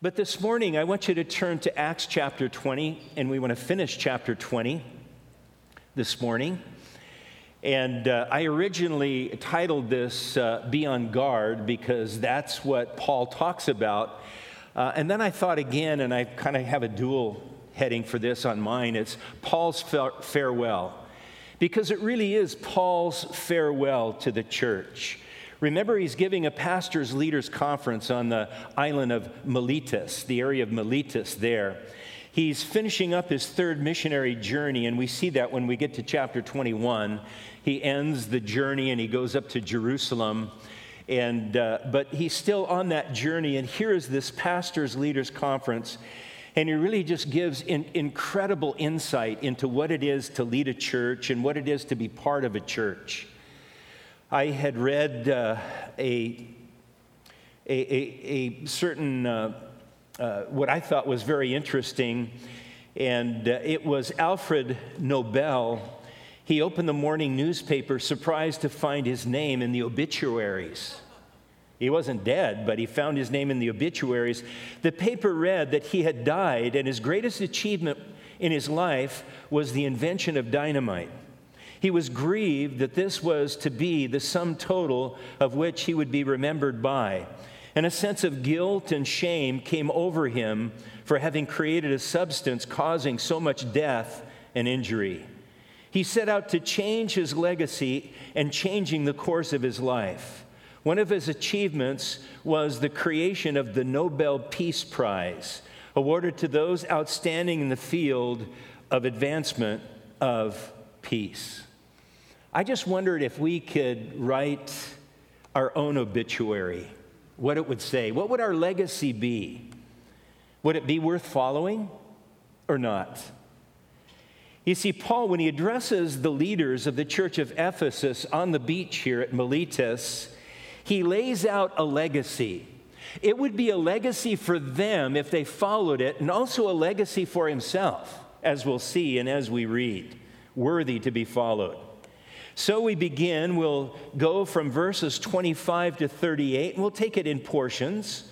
But this morning, I want you to turn to Acts chapter 20, and we want to finish chapter 20 this morning. And I originally titled this Be on Guard, because that's what Paul talks about. And then I thought again, and I kind of have a dual heading for this on mine. It's Paul's farewell, because it really is Paul's farewell to the church. Remember, he's giving a pastors' leaders conference on the island of Miletus, the area of Miletus there. He's finishing up his third missionary journey, and we see that when we get to chapter 21. He ends the journey and he goes up to Jerusalem, but he's still on that journey. And here is this pastors' leaders conference, and he really just gives incredible insight into what it is to lead a church and what it is to be part of a church. I had read a certain, what I thought was very interesting, and it was Alfred Nobel. He opened the morning newspaper, surprised to find his name in the obituaries. He wasn't dead, but he found his name in the obituaries. The paper read that he had died, and his greatest achievement in his life was the invention of dynamite. He was grieved that this was to be the sum total of which he would be remembered by. And a sense of guilt and shame came over him for having created a substance causing so much death and injury. He set out to change his legacy and changing the course of his life. One of his achievements was the creation of the Nobel Peace Prize, awarded to those outstanding in the field of advancement of peace. I just wondered if we could write our own obituary, what it would say. What would our legacy be? Would it be worth following or not? You see, Paul, when he addresses the leaders of the church of Ephesus on the beach here at Miletus, he lays out a legacy. It would be a legacy for them if they followed it, and also a legacy for himself, as we'll see and as we read, worthy to be followed. So we begin. We'll go from verses 25 to 38, and we'll take it in portions.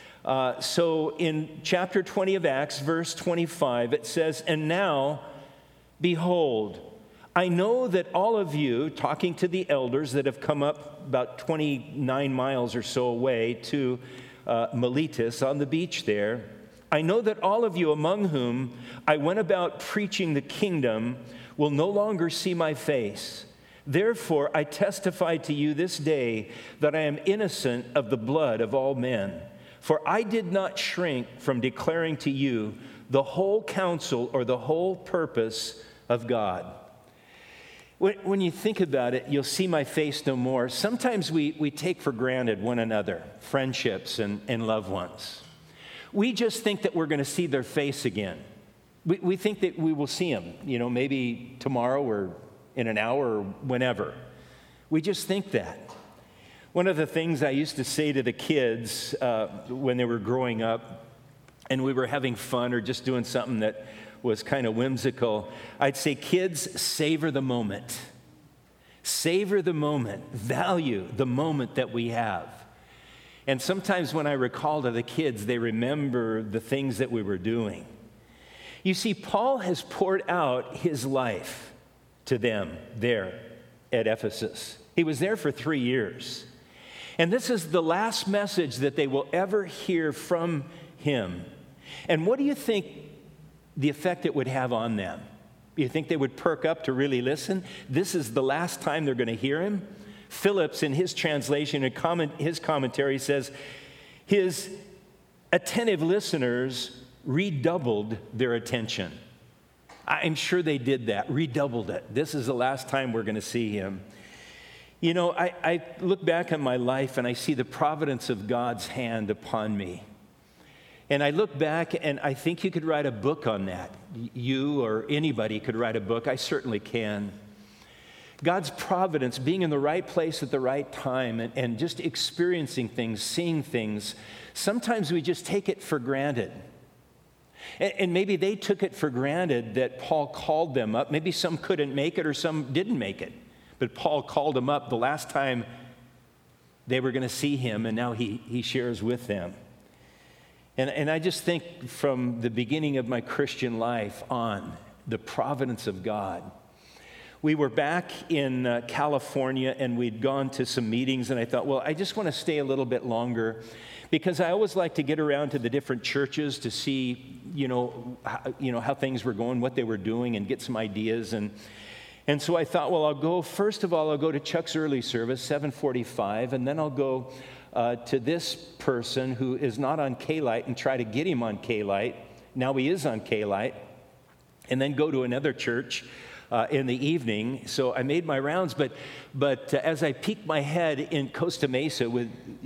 So in chapter 20 of Acts, verse 25, it says, "And now, behold, I know that all of you," talking to the elders that have come up about 29 miles or so away to Miletus on the beach there, "I know that all of you among whom I went about preaching the kingdom will no longer see my face. Therefore, I testify to you this day that I am innocent of the blood of all men. For I did not shrink from declaring to you the whole counsel or the whole purpose of God." When you think about it, you'll see my face no more. Sometimes we take for granted one another, friendships and loved ones. We just think that we're going to see their face again. We think that we will see them, maybe tomorrow or in an hour or whenever. We just think that. One of the things I used to say to the kids when they were growing up and we were having fun or just doing something that was kind of whimsical, I'd say, "Kids, savor the moment. Savor the moment. Value the moment that we have." And sometimes when I recall to the kids, they remember the things that we were doing. You see, Paul has poured out his life to them there at Ephesus. He was there for 3 years. And this is the last message that they will ever hear from him. And what do you think the effect it would have on them? You think they would perk up to really listen? This is the last time they're going to hear him? Phillips, in his translation, his commentary says, his attentive listeners redoubled their attention. I'm sure they did that, redoubled it. This is the last time we're going to see him. I look back on my life and I see the providence of God's hand upon me. And I look back and I think you could write a book on that. You or anybody could write a book. I certainly can. God's providence, being in the right place at the right time and just experiencing things, seeing things. Sometimes we just take it for granted. And maybe they took it for granted that Paul called them up. Maybe some couldn't make it or some didn't make it. But Paul called them up the last time they were going to see him, and now he shares with them. And I just think from the beginning of my Christian life on, the providence of God. We were back in California, and we'd gone to some meetings, and I thought, well, I just want to stay a little bit longer because I always like to get around to the different churches to see, how things were going, what they were doing, and get some ideas. And so I thought, well, first of all, I'll go to Chuck's early service, 7:45, and then I'll go to this person who is not on K-Lite and try to get him on K-Lite. Now he is on K-Lite. And then go to another church in the evening. So I made my rounds, but as I peeked my head in Costa Mesa with,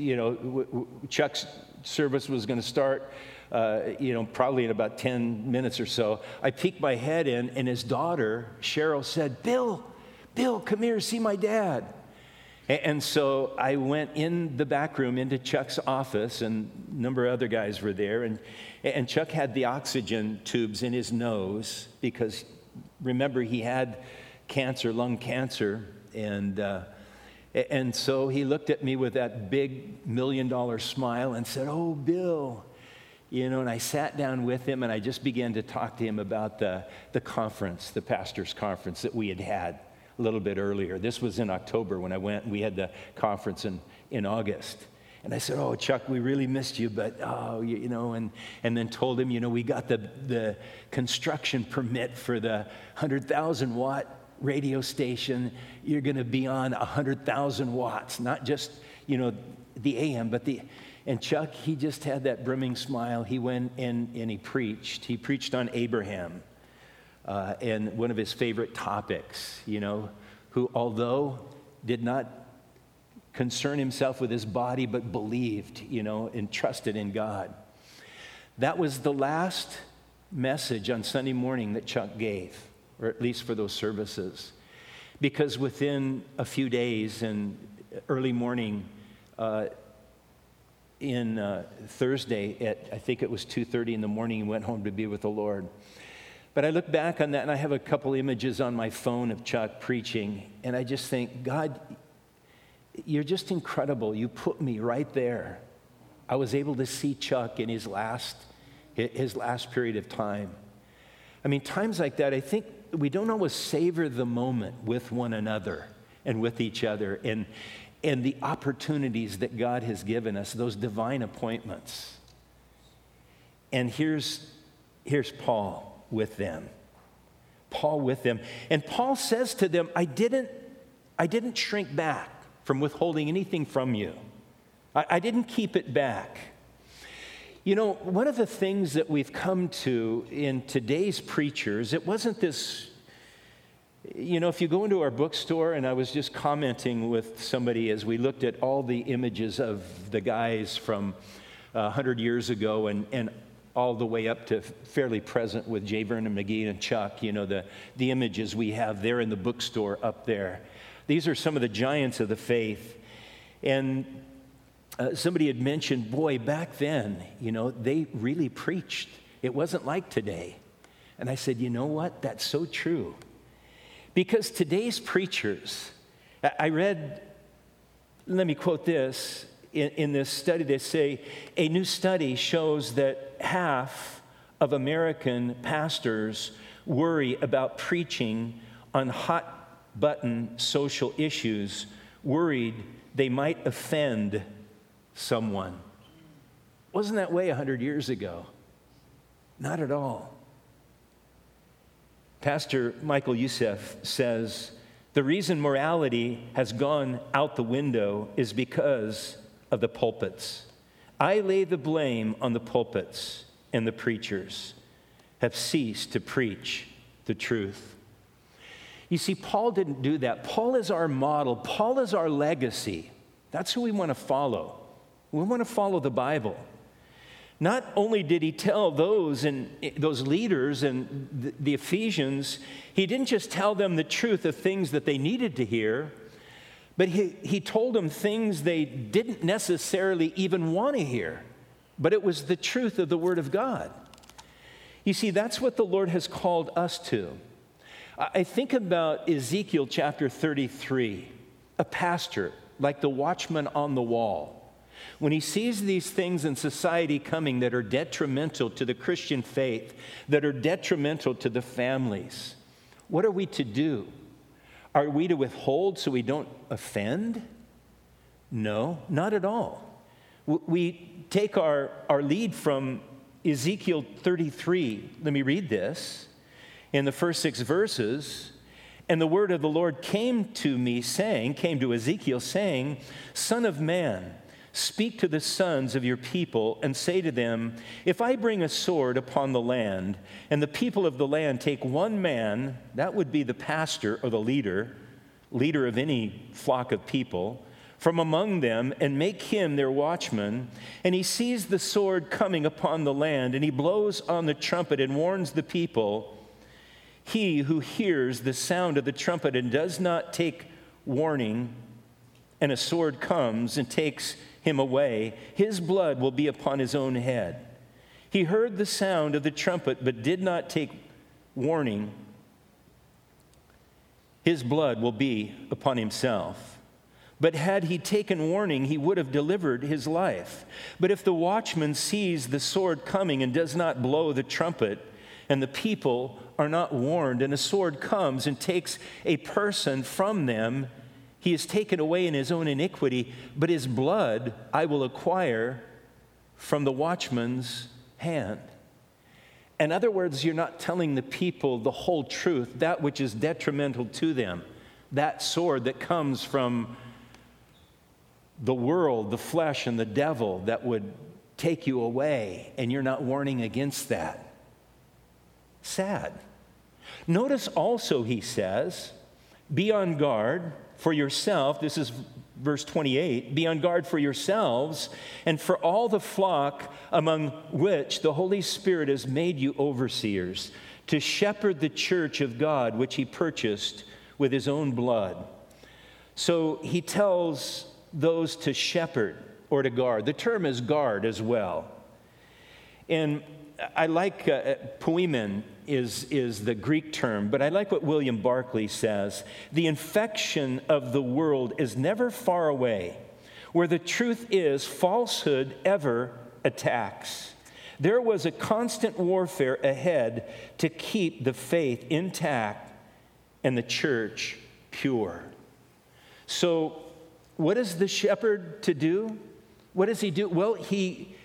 Chuck's service was going to start, probably in about 10 minutes or so. I peeked my head in, and his daughter, Cheryl, said, Bill, come here, see my dad. And so I went in the back room into Chuck's office, and a number of other guys were there, and Chuck had the oxygen tubes in his nose because, remember, he had cancer, lung cancer, and so he looked at me with that big $1 million smile and said, "Oh, Bill," and I sat down with him, and I just began to talk to him about the conference, the pastor's conference that we had a little bit earlier. This was in October when I went. We had the conference in August. And I said, "Oh, Chuck, we really missed you, but, and then told him, we got the construction permit for the 100,000 watt radio station. You're going to be on 100,000 watts, not just, the AM, but and Chuck, he just had that brimming smile. He went in and he preached. He preached on Abraham. And one of his favorite topics, who although did not concern himself with his body, but believed, and trusted in God. That was the last message on Sunday morning that Chuck gave, or at least for those services. Because within a few days and early morning, Thursday at, I think it was 2:30 in the morning, he went home to be with the Lord. But I look back on that, and I have a couple images on my phone of Chuck preaching, and I just think, God, you're just incredible. You put me right there. I was able to see Chuck in his last period of time. I mean, times like that, I think we don't always savor the moment with one another and with each other, and the opportunities that God has given us, those divine appointments. And here's Paul with them. And Paul says to them, I didn't shrink back from withholding anything from you. I didn't keep it back. One of the things that we've come to in today's preachers, it wasn't this, if you go into our bookstore, and I was just commenting with somebody as we looked at all the images of the guys from 100 years ago and all the way up to fairly present with J. Vernon McGee and Chuck, the images we have there in the bookstore up there. These are some of the giants of the faith. And somebody had mentioned, boy, back then, they really preached. It wasn't like today. And I said, you know what? That's so true. Because today's preachers, I read, let me quote this, in this study, they say, a new study shows that half of American pastors worry about preaching on hot-button social issues, worried they might offend someone. Wasn't that way 100 years ago? Not at all. Pastor Michael Youssef says, the reason morality has gone out the window is because of the pulpits. I lay the blame on the pulpits, and the preachers have ceased to preach the truth. You see, Paul didn't do that. Paul is our model. Paul is our legacy. That's who we want to follow. We want to follow the Bible. Not only did he tell those leaders and the Ephesians, he didn't just tell them the truth of things that they needed to hear, but he told them things they didn't necessarily even want to hear. But it was the truth of the Word of God. You see, that's what the Lord has called us to. I think about Ezekiel chapter 33, a pastor, like the watchman on the wall. When he sees these things in society coming that are detrimental to the Christian faith, that are detrimental to the families, what are we to do? Are we to withhold so we don't offend? No, not at all. We take our lead from Ezekiel 33. Let me read this. In the first 6 verses, and the word of the Lord came to Ezekiel saying, Son of man, speak to the sons of your people and say to them, if I bring a sword upon the land, and the people of the land take one man, that would be the pastor or the leader of any flock of people, from among them, and make him their watchman, and he sees the sword coming upon the land, and he blows on the trumpet and warns the people, he who hears the sound of the trumpet and does not take warning, and a sword comes and takes him away, his blood will be upon his own head. He heard the sound of the trumpet but did not take warning. His blood will be upon himself. But had he taken warning, he would have delivered his life. But if the watchman sees the sword coming and does not blow the trumpet, and the people are not warned, and a sword comes and takes a person from them, he is taken away in his own iniquity, but his blood I will acquire from the watchman's hand. In other words, you're not telling the people the whole truth, that which is detrimental to them, that sword that comes from the world, the flesh, and the devil that would take you away, and you're not warning against that. Sad. Notice also, he says, be on guard for yourself. This is verse 28. Be on guard for yourselves and for all the flock among which the Holy Spirit has made you overseers, to shepherd the church of God, which he purchased with his own blood. So he tells those to shepherd or to guard. The term is guard as well. And I like poimen is the Greek term, but I like what William Barclay says. The infection of the world is never far away. Where the truth is, falsehood ever attacks. There was a constant warfare ahead to keep the faith intact and the church pure. So what is the shepherd to do? What does he do? Well, he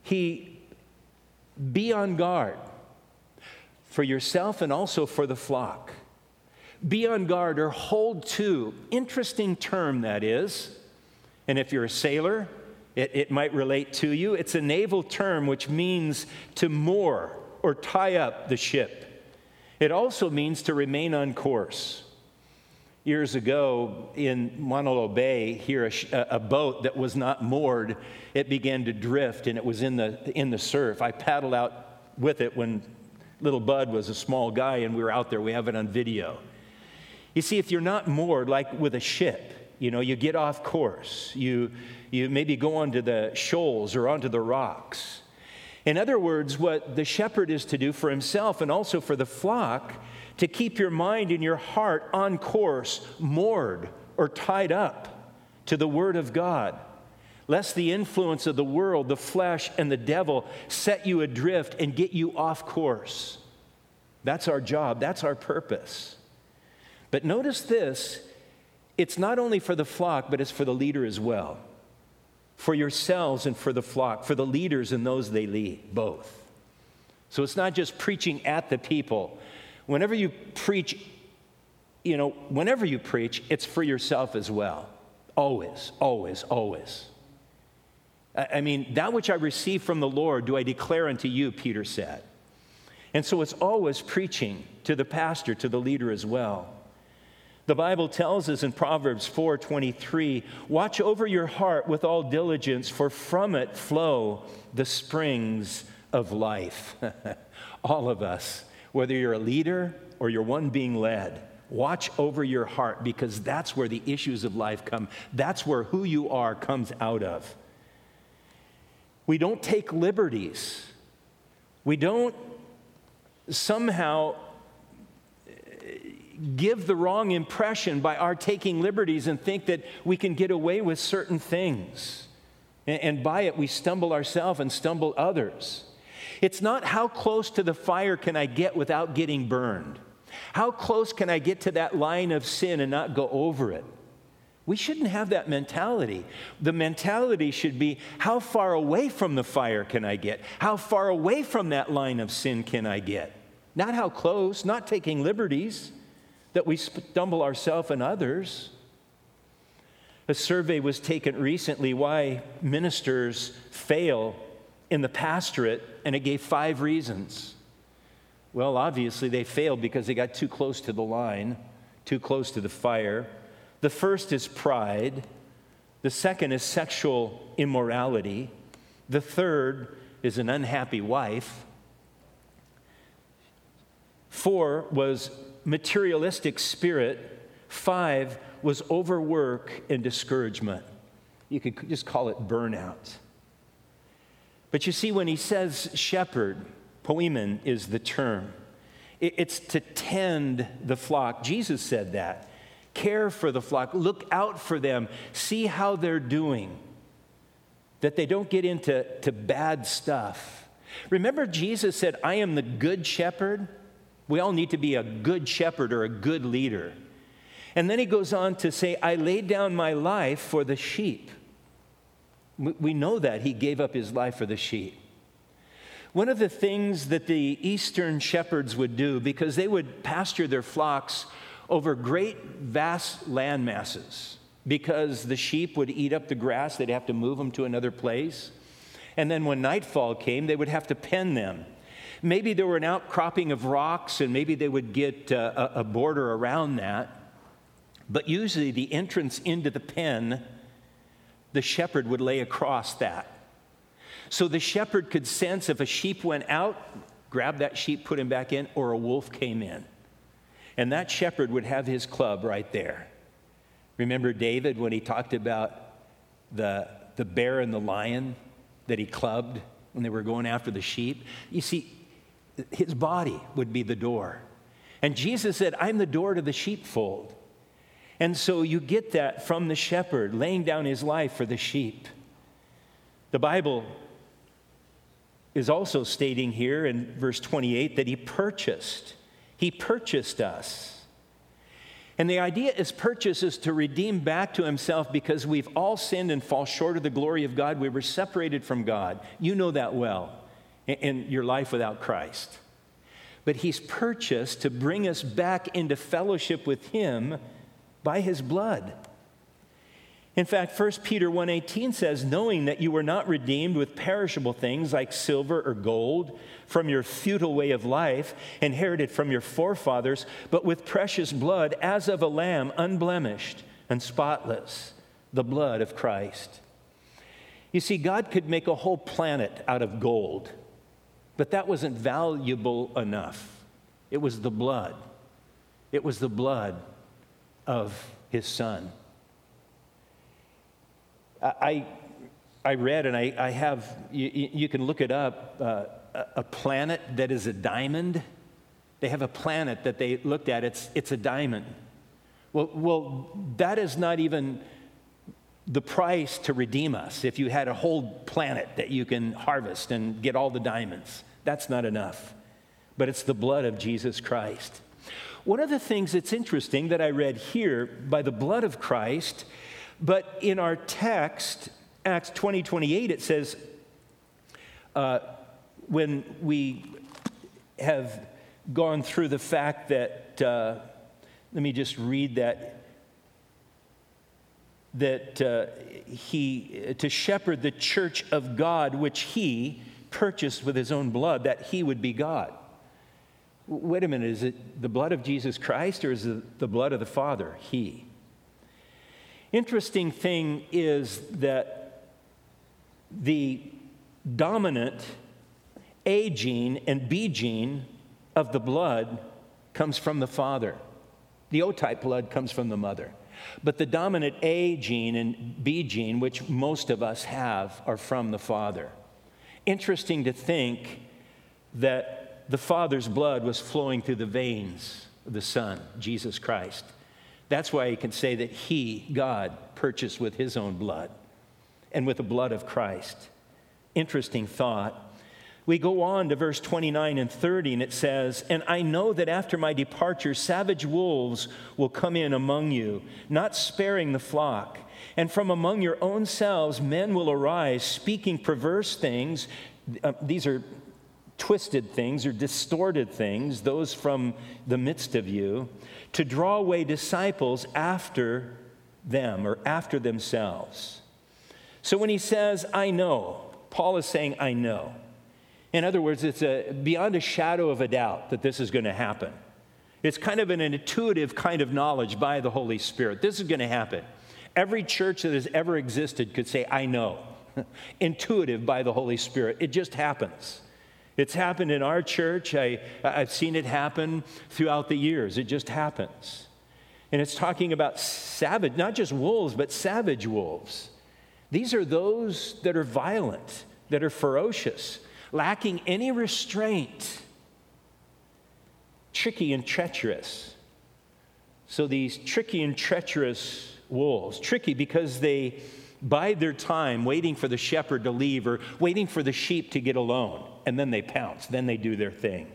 be on guard for yourself and also for the flock. Be on guard or hold to. Interesting term that is. And if you're a sailor, it might relate to you. It's a naval term which means to moor or tie up the ship. It also means to remain on course. Years ago in Manalo Bay, here a boat that was not moored, it began to drift and it was in the surf. I paddled out with it when little Bud was a small guy and we were out there. We have it on video. You see, if you're not moored like with a ship, you get off course. You maybe go onto the shoals or onto the rocks. In other words, what the shepherd is to do for himself and also for the flock, to keep your mind and your heart on course, moored or tied up to the Word of God, lest the influence of the world, the flesh, and the devil set you adrift and get you off course. That's our job. That's our purpose. But notice this, it's not only for the flock, but it's for the leader as well. For yourselves and for the flock, for the leaders and those they lead, both. So it's not just preaching at the people. Whenever you preach, it's for yourself as well. Always, always, always. I mean, that which I received from the Lord do I declare unto you, Peter said. And so it's always preaching to the pastor, to the leader as well. The Bible tells us in Proverbs 4:23, watch over your heart with all diligence, for from it flow the springs of life. All of us. Whether you're a leader or you're one being led, watch over your heart, because that's where the issues of life come. That's where who you are comes out of. We don't take liberties. We don't somehow give the wrong impression by our taking liberties and think that we can get away with certain things. And by it, we stumble ourselves and stumble others. It's not how close to the fire can I get without getting burned. How close can I get to that line of sin and not go over it? We shouldn't have that mentality. The mentality should be, how far away from the fire can I get? How far away from that line of sin can I get? Not how close, not taking liberties that we stumble ourselves and others. A survey was taken recently why ministers fail in the pastorate, and it gave 5 reasons. Well, obviously they failed because they got too close to the line, too close to the fire. The first is pride. The second is sexual immorality. The third is an unhappy wife. 4 was materialistic spirit. 5 was overwork and discouragement. You could just call it burnout. But you see, when he says shepherd, poimen is the term. It's to tend the flock. Jesus said that. Care for the flock. Look out for them. See how they're doing. That they don't get into bad stuff. Remember, Jesus said, I am the good shepherd. We all need to be a good shepherd or a good leader. And then he goes on to say, I laid down my life for the sheep. We know that he gave up his life for the sheep. One of the things that the Eastern shepherds would do, because they would pasture their flocks over great, vast land masses, because the sheep would eat up the grass, they'd have to move them to another place. And then when nightfall came, they would have to pen them. Maybe there were an outcropping of rocks, and maybe they would get a border around that. But usually the entrance into the pen, the shepherd would lay across that. So the shepherd could sense if a sheep went out, grab that sheep, put him back in, or a wolf came in. And that shepherd would have his club right there. Remember David when he talked about the bear and the lion that he clubbed when they were going after the sheep? You see, his body would be the door. And Jesus said, I'm the door to the sheepfold. And so you get that from the shepherd laying down his life for the sheep. The Bible is also stating here in verse 28 that he purchased us. And the idea is purchase is to redeem back to himself, because we've all sinned and fall short of the glory of God. We were separated from God. You know that well in your life without Christ. But he's purchased to bring us back into fellowship with him by his blood. In fact, 1 Peter 1:18 says, knowing that you were not redeemed with perishable things like silver or gold from your futile way of life, inherited from your forefathers, but with precious blood as of a lamb, unblemished and spotless, the blood of Christ. You see, God could make a whole planet out of gold, but that wasn't valuable enough. It was the blood. It was the blood of his son. I read, and I have, you can look it up, a planet that is a diamond. They have a planet that they looked at, it's a diamond. Well, that is not even the price to redeem us. If you had a whole planet that you can harvest and get all the diamonds, that's not enough. But it's the blood of Jesus Christ. One of the things that's interesting that I read here, by the blood of Christ, but in our text, Acts 20:28, it says, when we have gone through the fact that, let me just read that he, to shepherd the church of God, which he purchased with his own blood, that he would be God. Wait a minute, is it the blood of Jesus Christ, or is it the blood of the Father? He. Interesting thing is that the dominant A gene and B gene of the blood comes from the father. The O-type blood comes from the mother. But the dominant A gene and B gene, which most of us have, are from the father. Interesting to think that the Father's blood was flowing through the veins of the Son, Jesus Christ. That's why he can say that he, God, purchased with his own blood. and with the blood of Christ. Interesting thought. We go on to verse 29 and 30, and it says, "And I know that after my departure, savage wolves will come in among you, not sparing the flock. And from among your own selves men will arise, speaking perverse things." These are twisted things or distorted things, those from the midst of you, "to draw away disciples after them," or after themselves. So when he says, "I know," Paul is saying, "I know." In other words, it's beyond a shadow of a doubt that this is going to happen. It's kind of an intuitive kind of knowledge by the Holy Spirit. This is going to happen. Every church that has ever existed could say, "I know." Intuitive by the Holy Spirit. It just happens. It's happened in our church. I've seen it happen throughout the years. It just happens. And it's talking about savage, not just wolves, but savage wolves. These are those that are violent, that are ferocious, lacking any restraint, tricky and treacherous. So these tricky and treacherous wolves, tricky because they bide their time waiting for the shepherd to leave or waiting for the sheep to get alone, and then they pounce, then they do their thing.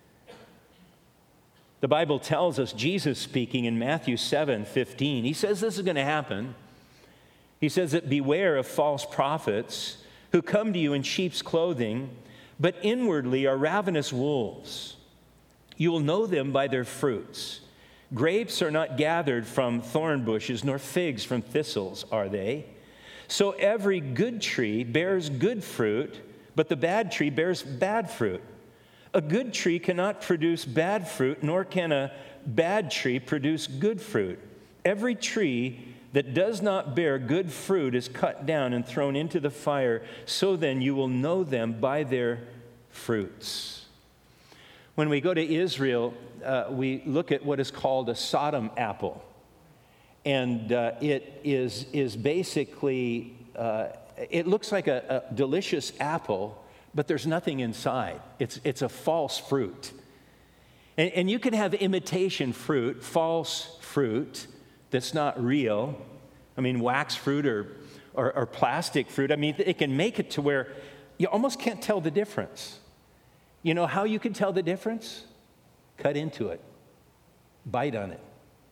The Bible tells us, Jesus speaking in Matthew 7:15, he says this is going to happen. He says that beware of false prophets who come to you in sheep's clothing, but inwardly are ravenous wolves. You will know them by their fruits. Grapes are not gathered from thorn bushes, nor figs from thistles, are they? So every good tree bears good fruit, but the bad tree bears bad fruit. A good tree cannot produce bad fruit, nor can a bad tree produce good fruit. Every tree that does not bear good fruit is cut down and thrown into the fire. So then you will know them by their fruits. When we go to Israel, we look at what is called a Sodom apple. And it is basically, it looks like a delicious apple, but there's nothing inside. It's a false fruit. And you can have imitation fruit, false fruit, that's not real. I mean, wax fruit or plastic fruit. I mean, it can make it to where you almost can't tell the difference. You know how you can tell the difference? Cut into it. Bite on it.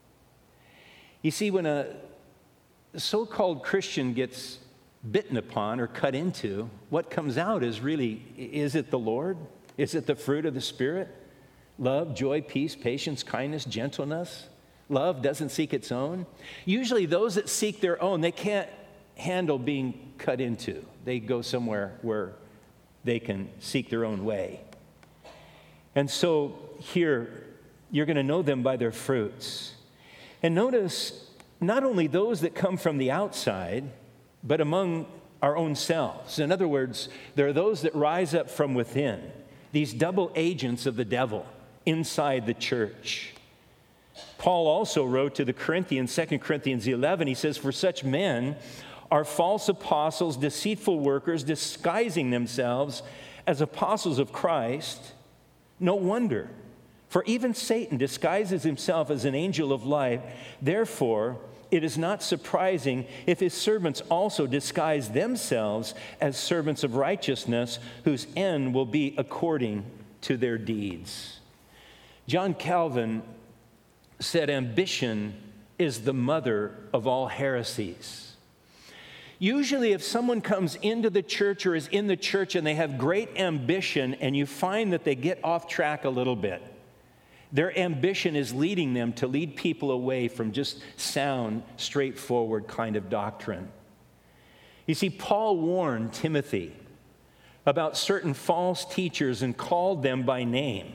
You see, when a so-called Christian gets bitten upon or cut into, what comes out is really, is it the Lord? Is it the fruit of the Spirit? Love, joy, peace, patience, kindness, gentleness. Love doesn't seek its own. Usually those that seek their own, they can't handle being cut into. They go somewhere where they can seek their own way. And so here, you're going to know them by their fruits. And notice, not only those that come from the outside, but among our own selves. In other words, there are those that rise up from within, these double agents of the devil inside the church. Paul also wrote to the Corinthians, 2 Corinthians 11, he says, "For such men are false apostles, deceitful workers, disguising themselves as apostles of Christ. No wonder, for even Satan disguises himself as an angel of light. Therefore, it is not surprising if his servants also disguise themselves as servants of righteousness, whose end will be according to their deeds." John Calvin said, "Ambition is the mother of all heresies." Usually if someone comes into the church or is in the church and they have great ambition and you find that they get off track a little bit, their ambition is leading them to lead people away from just sound, straightforward kind of doctrine. You see, Paul warned Timothy about certain false teachers and called them by name.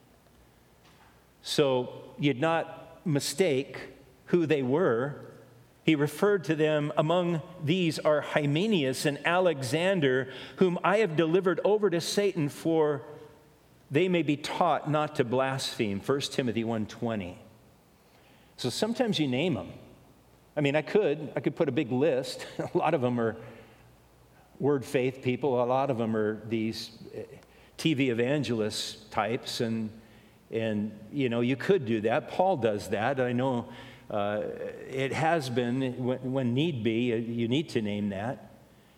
So you'd not mistake who they were. He referred to them, "Among these are Hymenaeus and Alexander, whom I have delivered over to Satan, for they may be taught not to blaspheme." 1 Timothy 1:20. So sometimes you name them. I mean, I could put a big list. A lot of them are word faith people. A lot of them are these TV evangelist types, and you know, you could do that. Paul does that. I know it has been, when need be, you need to name that.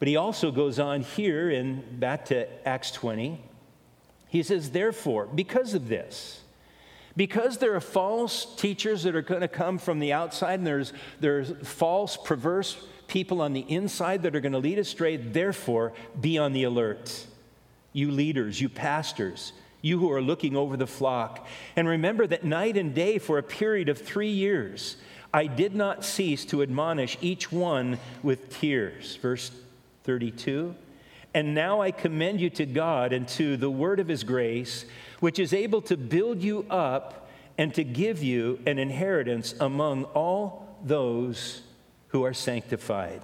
But he also goes on here and back to Acts 20. He says, therefore, because of this, because there are false teachers that are going to come from the outside, and there's false, perverse people on the inside that are going to lead astray, therefore, be on the alert. You leaders, you pastors, you who are looking over the flock. And remember that night and day for a period of 3 years, I did not cease to admonish each one with tears. Verse 32. And now I commend you to God and to the word of his grace, which is able to build you up and to give you an inheritance among all those who are sanctified.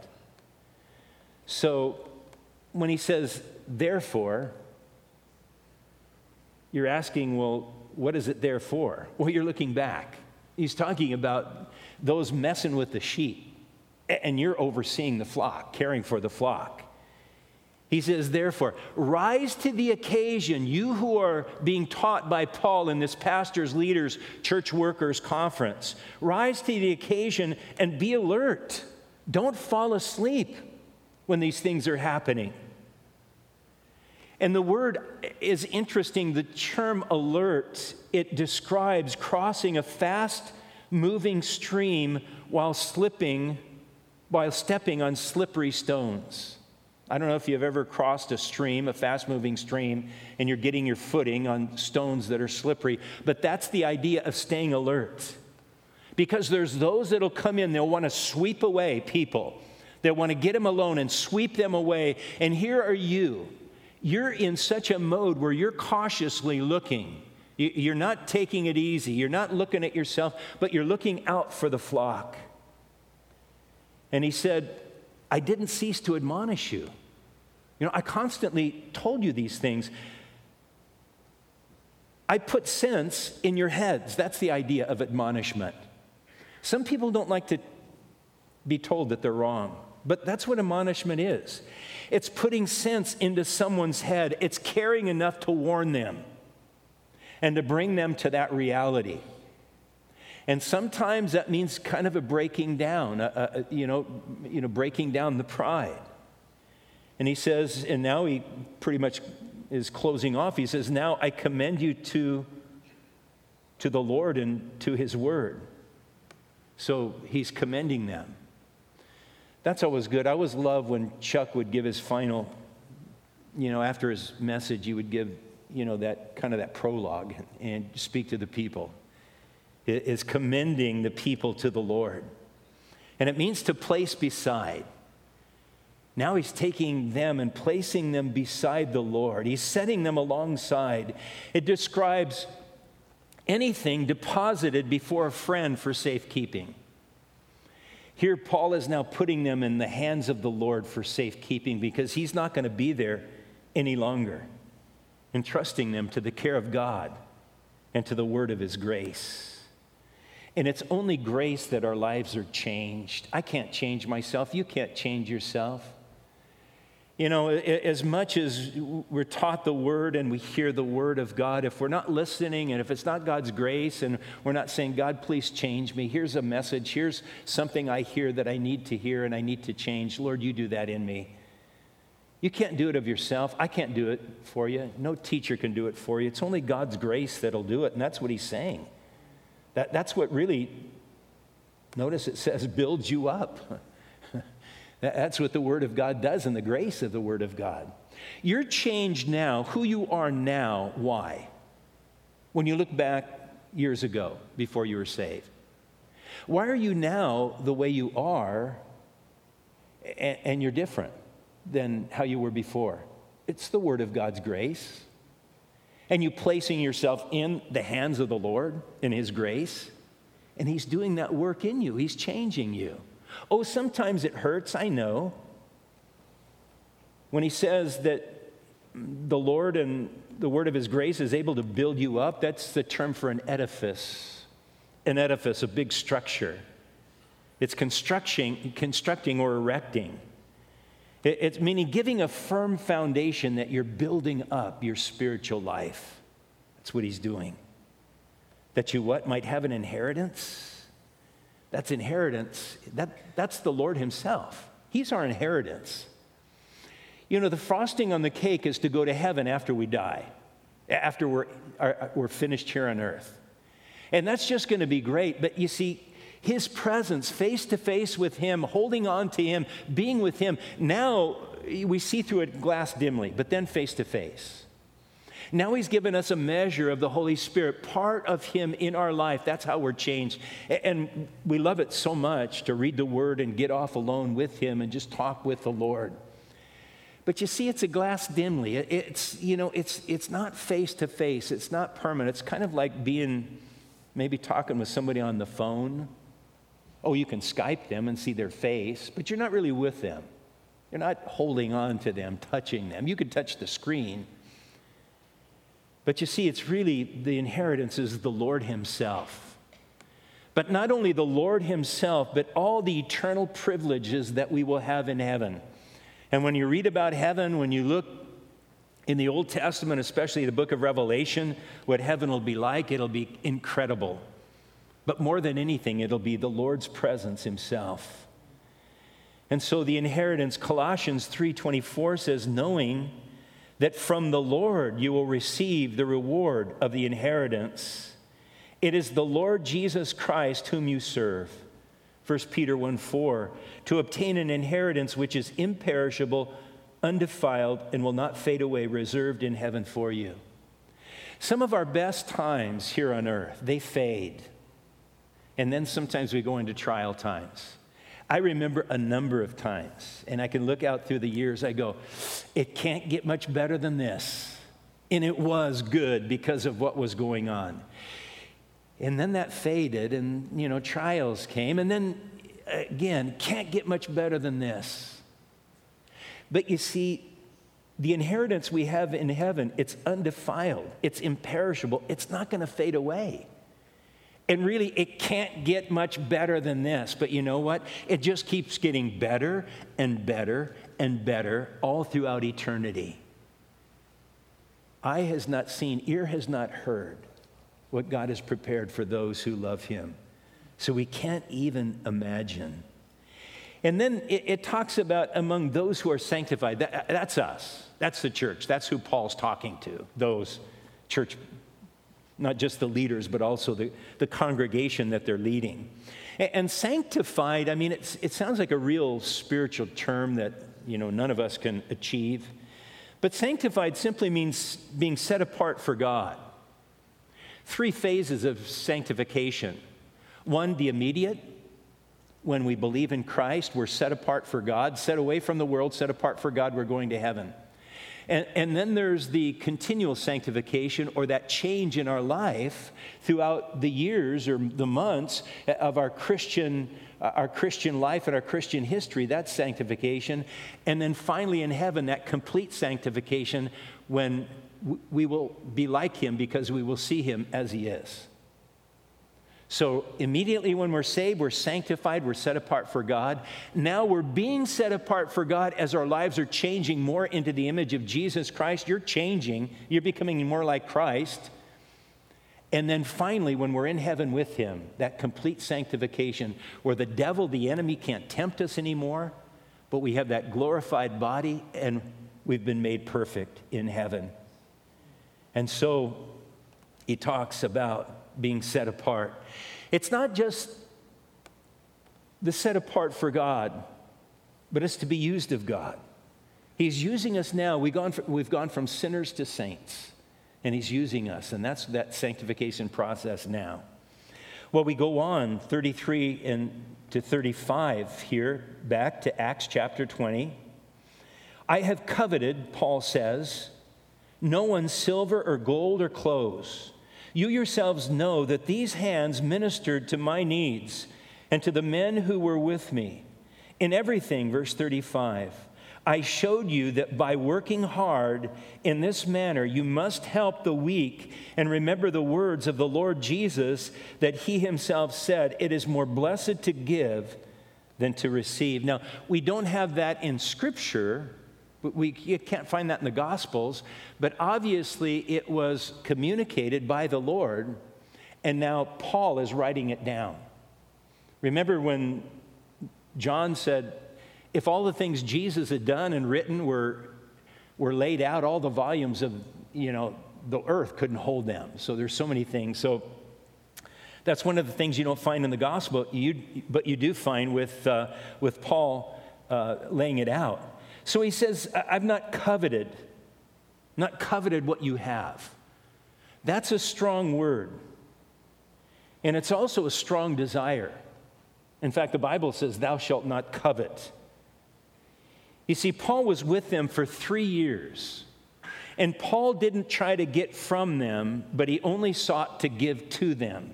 So when he says, therefore, you're asking, well, what is it there for? Well, you're looking back. He's talking about those messing with the sheep, and you're overseeing the flock, caring for the flock. He says, therefore, rise to the occasion, you who are being taught by Paul in this pastors, leaders, church workers conference. Rise to the occasion and be alert. Don't fall asleep when these things are happening. And the word is interesting. The term alert, it describes crossing a fast-moving stream while stepping on slippery stones. I don't know if you've ever crossed a stream, a fast-moving stream, and you're getting your footing on stones that are slippery, but that's the idea of staying alert. Because there's those that'll come in, they'll want to sweep away people. They'll want to get them alone and sweep them away. And here are you. You're in such a mode where you're cautiously looking. You're not taking it easy. You're not looking at yourself, but you're looking out for the flock. And he said, I didn't cease to admonish you. You know, I constantly told you these things. I put sense in your heads. That's the idea of admonishment. Some people don't like to be told that they're wrong, but that's what admonishment is. It's putting sense into someone's head. It's caring enough to warn them and to bring them to that reality. And sometimes that means kind of a breaking down, breaking down the pride. And he says, and now he pretty much is closing off. He says, now I commend you to the Lord and to his word. So he's commending them. That's always good. I always love when Chuck would give his final, after his message, he would give, that prologue and speak to the people. It is commending the people to the Lord. And it means to place beside. Now he's taking them and placing them beside the Lord. He's setting them alongside. It describes anything deposited before a friend for safekeeping. Here, Paul is now putting them in the hands of the Lord for safekeeping because he's not going to be there any longer, entrusting them to the care of God and to the word of his grace. And it's only grace that our lives are changed. I can't change myself. You can't change yourself. As much as we're taught the word and we hear the word of God, if we're not listening and if it's not God's grace and we're not saying, God, please change me. Here's a message. Here's something I hear that I need to hear and I need to change. Lord, you do that in me. You can't do it of yourself. I can't do it for you. No teacher can do it for you. It's only God's grace that'll do it, and that's what he's saying. That's what really, notice it says, builds you up. That's what the Word of God does and the grace of the Word of God. You're changed now, who you are now. Why? When you look back years ago, before you were saved. Why are you now the way you are and you're different than how you were before? It's the Word of God's grace. And you placing yourself in the hands of the Lord in his grace. And he's doing that work in you. He's changing you. Oh, sometimes it hurts, I know. When he says that the Lord and the word of his grace is able to build you up, that's the term for an edifice. An edifice, a big structure. It's constructing or erecting. It's meaning giving a firm foundation that you're building up your spiritual life. That's what he's doing. That you might have an inheritance. That's inheritance. That's the Lord himself. He's our inheritance. You know, the frosting on the cake is to go to heaven after we die, after we're finished here on earth. And that's just going to be great. But you see, his presence, face to face with him, holding on to him, being with him, now we see through a glass dimly, but then face to face. Now he's given us a measure of the Holy Spirit, part of him in our life. That's how we're changed. And we love it so much to read the Word and get off alone with him and just talk with the Lord. But you see, it's a glass dimly. It's not face to face. It's not permanent. It's kind of like maybe talking with somebody on the phone. Oh, you can Skype them and see their face, but you're not really with them. You're not holding on to them, touching them. You could touch the screen. But you see, it's really the inheritance is the Lord himself. But not only the Lord himself, but all the eternal privileges that we will have in heaven. And when you read about heaven, when you look in the Old Testament, especially the book of Revelation, what heaven will be like, it'll be incredible. But more than anything, it'll be the Lord's presence himself. And so the inheritance, Colossians 3:24 says, knowing that from the Lord you will receive the reward of the inheritance. It is the Lord Jesus Christ whom you serve. 1 Peter 1:4, to obtain an inheritance which is imperishable, undefiled, and will not fade away, reserved in heaven for you. Some of our best times here on earth, they fade. And then sometimes we go into trial times. I remember a number of times, and I can look out through the years, I go, it can't get much better than this. And it was good because of what was going on. And then that faded, and, trials came, and then, again, can't get much better than this. But you see, the inheritance we have in heaven, it's undefiled, it's imperishable, it's not going to fade away. And really, it can't get much better than this. But you know what? It just keeps getting better and better and better all throughout eternity. Eye has not seen, ear has not heard what God has prepared for those who love him. So we can't even imagine. And then it talks about among those who are sanctified. That's us. That's the church. That's who Paul's talking to, those church, not just the leaders, but also the congregation that they're leading. And sanctified, I mean, it sounds like a real spiritual term that, none of us can achieve. But sanctified simply means being set apart for God. 3 phases of sanctification. 1, the immediate. When we believe in Christ, we're set apart for God, set away from the world, set apart for God, we're going to heaven. And then there's the continual sanctification, or that change in our life throughout the years or the months of our Christian life and our Christian history. That's sanctification. And then finally in heaven, that complete sanctification when we will be like him because we will see him as he is. So immediately when we're saved, we're sanctified, we're set apart for God. Now we're being set apart for God as our lives are changing more into the image of Jesus Christ. You're changing, you're becoming more like Christ. And then finally, when we're in heaven with him, that complete sanctification where the devil, the enemy, can't tempt us anymore, but we have that glorified body and we've been made perfect in heaven. And so he talks about being set apart. It's not just the set apart for God, but it's to be used of God. He's using us now. We've gone from sinners to saints, and he's using us, and that's that sanctification process now. Well, we go on 33 and to 35 here, back to Acts chapter 20. I have coveted, Paul says, no one's silver or gold or clothes. You yourselves know that these hands ministered to my needs and to the men who were with me. In everything, verse 35, I showed you that by working hard in this manner, you must help the weak and remember the words of the Lord Jesus that he himself said, it is more blessed to give than to receive. Now, we don't have that in Scripture. You can't find that in the Gospels, but obviously it was communicated by the Lord, and now Paul is writing it down. Remember when John said, if all the things Jesus had done and written were were laid out. All the volumes of, the earth couldn't hold them. So there's so many things. So that's one of the things you don't find in the gospel, but you do find with Paul laying it out. So he says, I've not coveted what you have. That's a strong word. And it's also a strong desire. In fact, the Bible says, thou shalt not covet. You see, Paul was with them for 3 years. And Paul didn't try to get from them, but he only sought to give to them.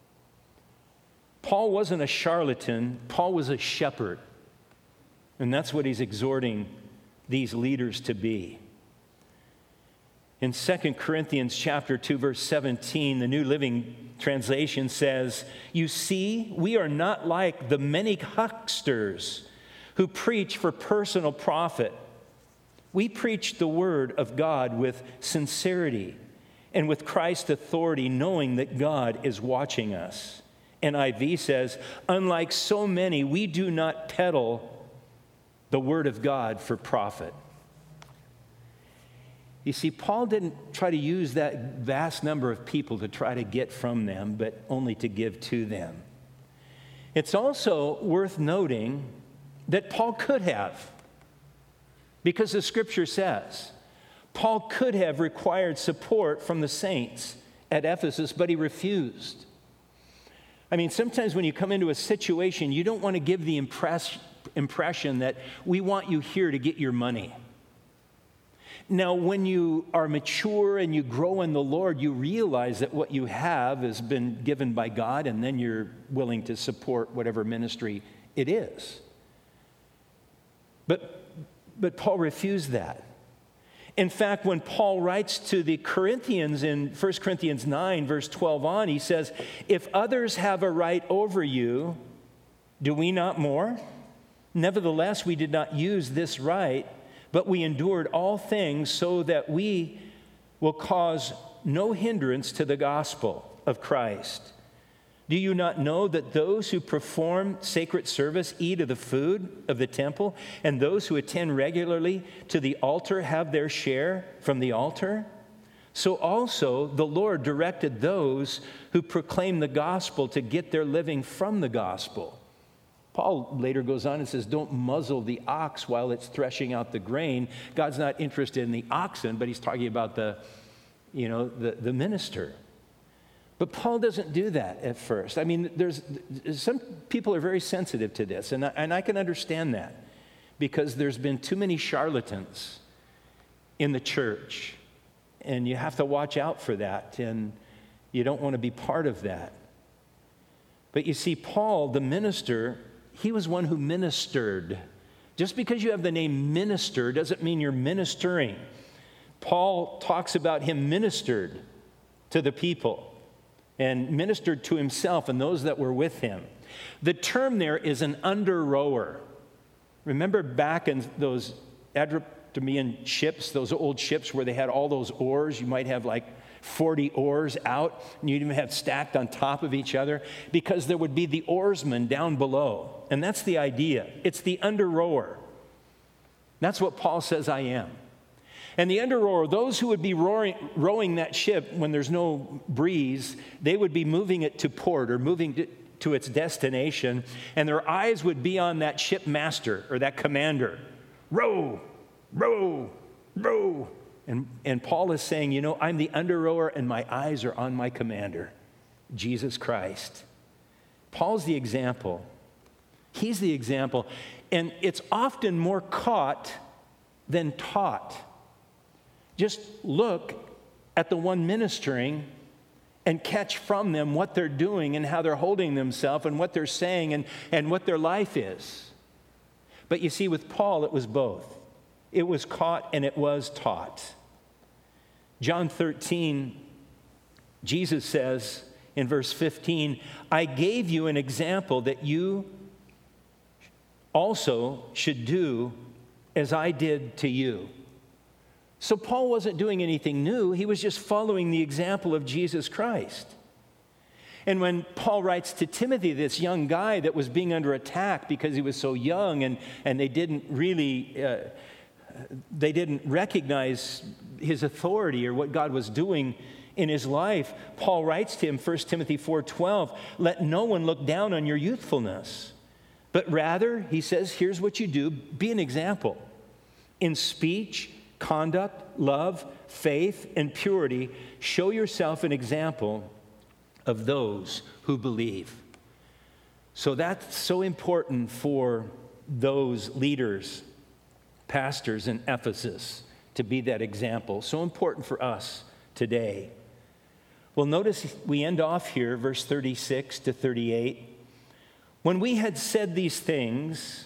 Paul wasn't a charlatan. Paul was a shepherd. And that's what he's exhorting these leaders to be. In 2 Corinthians chapter 2, verse 17, the New Living Translation says, you see, we are not like the many hucksters who preach for personal profit. We preach the word of God with sincerity and with Christ's authority, knowing that God is watching us. NIV says, unlike so many, we do not peddle the word of God for profit. You see, Paul didn't try to use that vast number of people to try to get from them, but only to give to them. It's also worth noting that Paul could have, because the scripture says, Paul could have required support from the saints at Ephesus, but he refused. I mean, sometimes when you come into a situation, you don't want to give the impression that we want you here to get your money. Now, when you are mature and you grow in the Lord, you realize that what you have has been given by God, and then you're willing to support whatever ministry it is. But Paul refused that. In fact, when Paul writes to the Corinthians in 1 Corinthians 9, verse 12 on, he says, if others have a right over you, do we not more? Nevertheless, we did not use this right, but we endured all things so that we will cause no hindrance to the gospel of Christ. Do you not know that those who perform sacred service eat of the food of the temple, and those who attend regularly to the altar have their share from the altar? So also the Lord directed those who proclaim the gospel to get their living from the gospel. Paul later goes on and says, don't muzzle the ox while it's threshing out the grain. God's not interested in the oxen, but he's talking about the minister. But Paul doesn't do that at first. I mean, there's some people are very sensitive to this, and I can understand that, because there's been too many charlatans in the church, and you have to watch out for that, and you don't want to be part of that. But you see, Paul, the minister, he was one who ministered. Just because you have the name minister doesn't mean you're ministering. Paul talks about him ministered to the people and ministered to himself and those that were with him. The term there is an under-rower. Remember back in those Adramyttian ships, those old ships where they had all those oars? You might have like 40 oars out, and you'd even have stacked on top of each other, because there would be the oarsman down below. And that's the idea. It's the under-rower. That's what Paul says I am. And the under-rower, those who would be rowing that ship when there's no breeze, they would be moving it to port or moving to its destination, and their eyes would be on that ship master or that commander. Row, row, row. And Paul is saying, I'm the under-rower and my eyes are on my commander, Jesus Christ. Paul's the example. He's the example. And it's often more caught than taught. Just look at the one ministering and catch from them what they're doing and how they're holding themselves and what they're saying and what their life is. But you see, with Paul, it was both. It was caught and it was taught. John 13, Jesus says in verse 15, I gave you an example that you also should do as I did to you. So Paul wasn't doing anything new. He was just following the example of Jesus Christ. And when Paul writes to Timothy, this young guy that was being under attack because he was so young and they didn't really They didn't recognize his authority or what God was doing in his life. Paul writes to him, 1 Timothy 4:12, let no one look down on your youthfulness, but rather, he says, here's what you do, be an example. In speech, conduct, love, faith, and purity, show yourself an example of those who believe. So that's so important for those leaders, pastors in Ephesus, to be that example. So important for us today. Well, notice we end off here, verse 36 to 38. When he had said these things,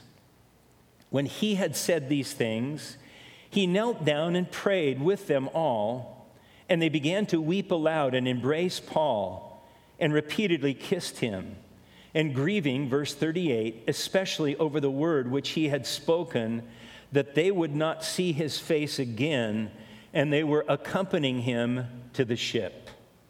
he knelt down and prayed with them all, and they began to weep aloud and embrace Paul and repeatedly kissed him. And grieving, verse 38, especially over the word which he had spoken, that they would not see his face again, and they were accompanying him to the ship.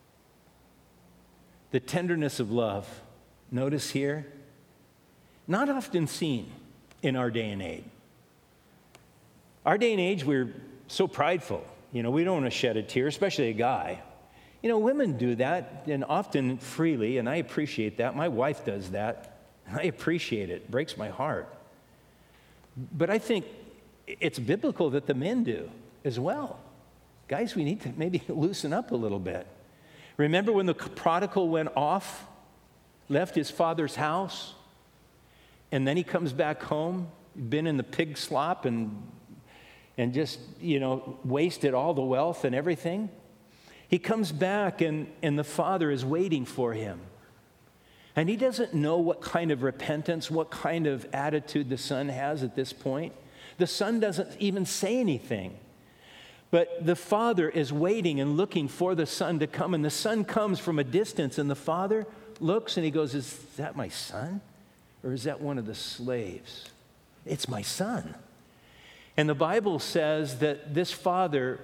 The tenderness of love, notice here, not often seen in our day and age. Our day and age, we're so prideful. We don't want to shed a tear, especially a guy. Women do that, and often freely, and I appreciate that. My wife does that, and I appreciate it. It breaks my heart. But I think it's biblical that the men do as well. Guys, we need to maybe loosen up a little bit. Remember when the prodigal went off, left his father's house, and then he comes back home, been in the pig slop and just, wasted all the wealth and everything? He comes back and the father is waiting for him. And he doesn't know what kind of repentance, what kind of attitude the son has at this point. The son doesn't even say anything. But the father is waiting and looking for the son to come. And the son comes from a distance, and the father looks and he goes, is that my son? Or is that one of the slaves? It's my son. And the Bible says that this father,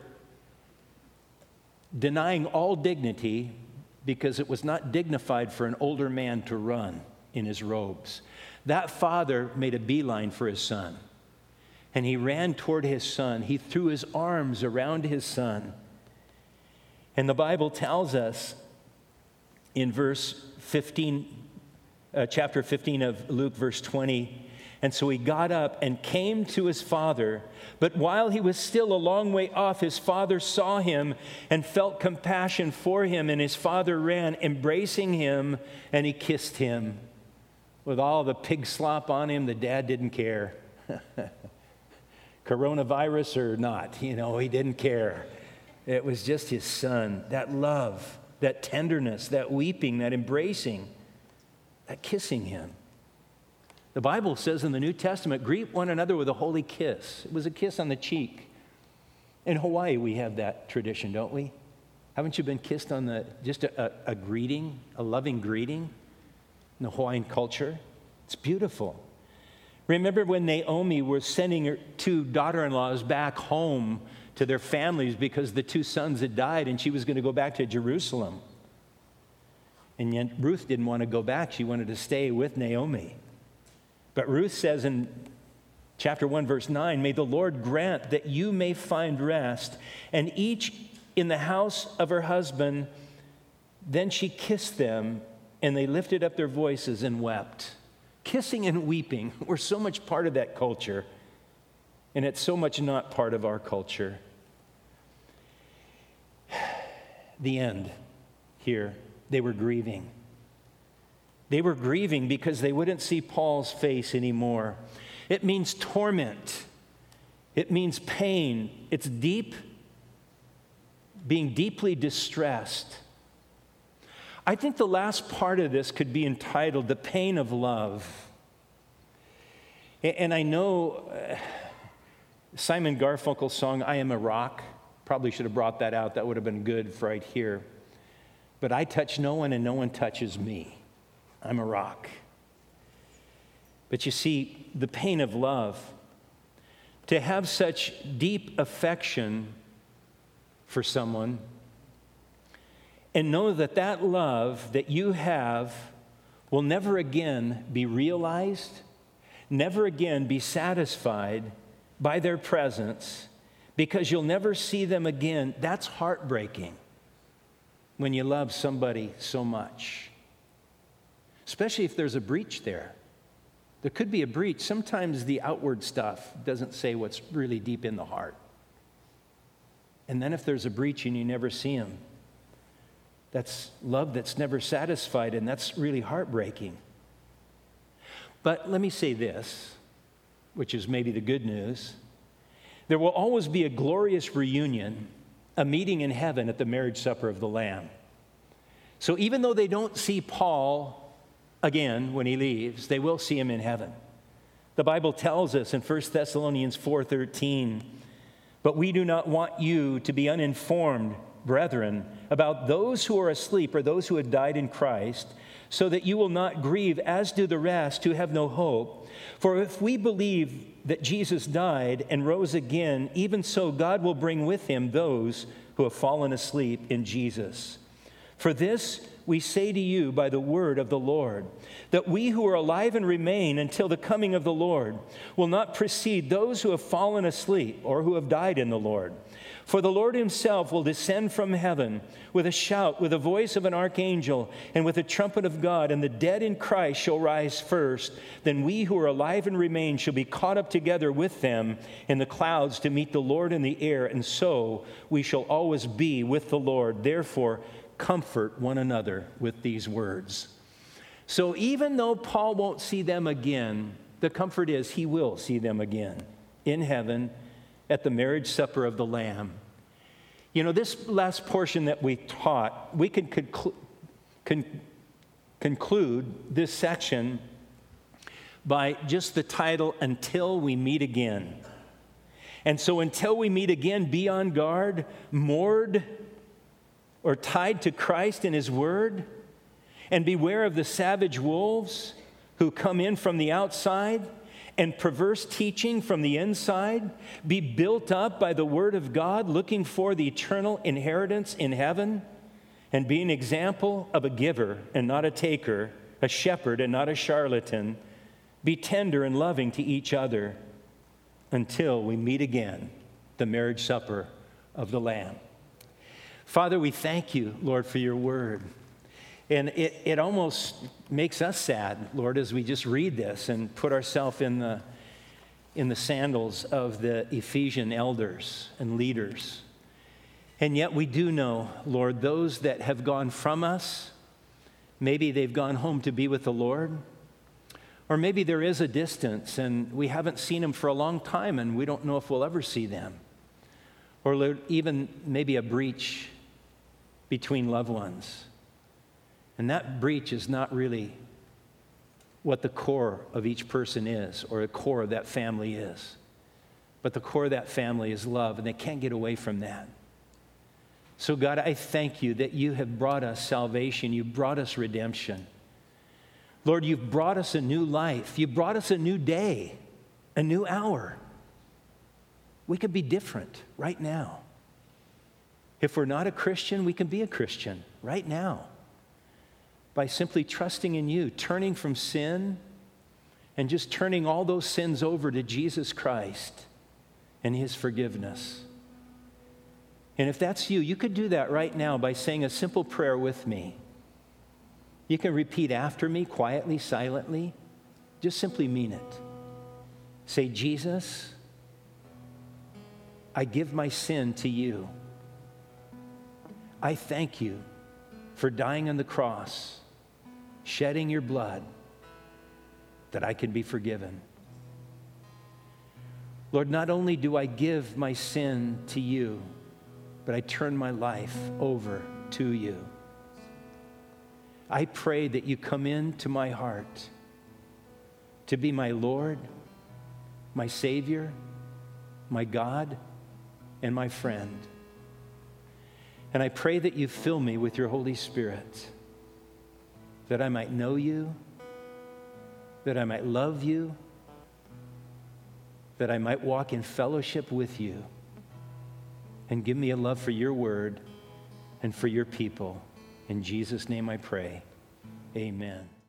denying all dignity, because it was not dignified for an older man to run in his robes, that father made a beeline for his son. And he ran toward his son. He threw his arms around his son. And the Bible tells us in chapter 15 of Luke, verse 20, and so he got up and came to his father. But while he was still a long way off, his father saw him and felt compassion for him. And his father ran, embracing him, and he kissed him. With all the pig slop on him, the dad didn't care. Coronavirus or not, he didn't care. It was just his son. That love, that tenderness, that weeping, that embracing, that kissing him. The Bible says in the New Testament, greet one another with a holy kiss. It was a kiss on the cheek. In Hawaii, we have that tradition, don't we? Haven't you been kissed on just a greeting, a loving greeting in the Hawaiian culture? It's beautiful. Remember when Naomi was sending her two daughter-in-laws back home to their families because the two sons had died and she was going to go back to Jerusalem. And yet Ruth didn't want to go back. She wanted to stay with Naomi. But Ruth says in chapter 1, verse 9, may the Lord grant that you may find rest, and each in the house of her husband. Then she kissed them, and they lifted up their voices and wept. Kissing and weeping were so much part of that culture, and it's so much not part of our culture. The end here, they were grieving. They were grieving because they wouldn't see Paul's face anymore. It means torment. It means pain. It's deep, being deeply distressed. I think the last part of this could be entitled The Pain of Love. And I know Simon Garfunkel's song, I Am a Rock, probably should have brought that out. That would have been good for right here. But I touch no one and no one touches me. I'm a rock. But you see, the pain of love, to have such deep affection for someone and know that that love that you have will never again be realized, never again be satisfied by their presence because you'll never see them again. That's heartbreaking when you love somebody so much, especially if there's a breach there. There could be a breach. Sometimes the outward stuff doesn't say what's really deep in the heart. And then if there's a breach and you never see them, that's love that's never satisfied, and that's really heartbreaking. But let me say this, which is maybe the good news. There will always be a glorious reunion, a meeting in heaven at the marriage supper of the Lamb. So even though they don't see Paul again when he leaves, they will see him in heaven. The Bible tells us in 1 Thessalonians 4:13, "But we do not want you to be uninformed, brethren, about those who are asleep or those who have died in Christ, so that you will not grieve as do the rest who have no hope. For if we believe that Jesus died and rose again, even so God will bring with him those who have fallen asleep in Jesus. For this we say to you by the word of the Lord, that we who are alive and remain until the coming of the Lord will not precede those who have fallen asleep or who have died in the Lord. For the Lord himself will descend from heaven with a shout, with the voice of an archangel, and with the trumpet of God, and the dead in Christ shall rise first. Then we who are alive and remain shall be caught up together with them in the clouds to meet the Lord in the air, and so we shall always be with the Lord. Therefore, comfort one another with these words." So even though Paul won't see them again, the comfort is he will see them again in heaven at the marriage supper of the Lamb. You know, this last portion that we taught, we could conclude this section by just the title, "Until We Meet Again." And so until we meet again, be on guard, moored or tied to Christ and his word, and beware of the savage wolves who come in from the outside and perverse teaching from the inside. Be built up by the word of God, looking for the eternal inheritance in heaven, and be an example of a giver and not a taker, a shepherd and not a charlatan. Be tender and loving to each other until we meet again, the marriage supper of the Lamb. Father, we thank you, Lord, for your word. And it almost makes us sad, Lord, as we just read this and put ourselves in the sandals of the Ephesian elders and leaders. And yet we do know, Lord, those that have gone from us, maybe they've gone home to be with the Lord, or maybe there is a distance and we haven't seen them for a long time and we don't know if we'll ever see them. Or even maybe a breach between loved ones. And that breach is not really what the core of each person is or the core of that family is. But the core of that family is love, and they can't get away from that. So God, I thank you that you have brought us salvation. You brought us redemption. Lord, you've brought us a new life. You brought us a new day, a new hour. We could be different right now. If we're not a Christian, we can be a Christian right now by simply trusting in you, turning from sin and just turning all those sins over to Jesus Christ and his forgiveness. And if that's you, you could do that right now by saying a simple prayer with me. You can repeat after me quietly, silently. Just simply mean it. Say, Jesus, I give my sin to you. I thank you for dying on the cross, shedding your blood, that I can be forgiven. Lord, not only do I give my sin to you, but I turn my life over to you. I pray that you come into my heart to be my Lord, my Savior, my God, and my friend. And I pray that you fill me with your Holy Spirit, that I might know you, that I might love you, that I might walk in fellowship with you, and give me a love for your word and for your people. In Jesus' name I pray, amen.